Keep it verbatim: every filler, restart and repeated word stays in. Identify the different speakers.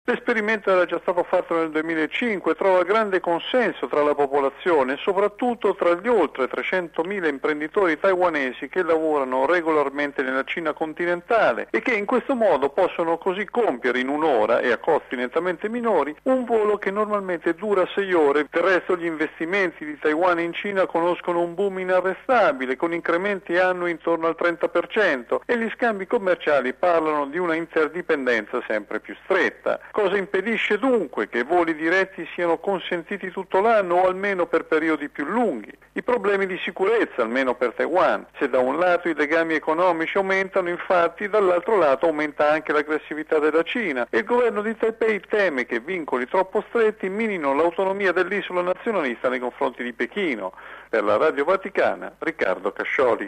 Speaker 1: L'esperimento era già stato fatto nel duemilacinque e trova grande consenso tra la popolazione e soprattutto tra gli oltre trecentomila imprenditori taiwanesi che lavorano regolarmente nella Cina continentale e che in questo modo possono così compiere in un'ora e a costi nettamente minori un volo che normalmente dura sei ore. Del resto gli investimenti di Taiwan in Cina conoscono un boom inarrestabile con incrementi annui intorno al trenta per cento e gli scambi commerciali parlano di una interdipendenza sempre più stretta. Cosa impedisce dunque che voli diretti siano consentiti tutto l'anno o almeno per periodi più lunghi? I problemi di sicurezza, almeno per Taiwan. Se da un lato i legami economici aumentano, infatti, dall'altro lato aumenta anche l'aggressività della Cina e il governo di Taipei teme che vincoli troppo stretti minino l'autonomia dell'isola nazionalista nei confronti di Pechino. Per la Radio Vaticana, Riccardo Cascioli.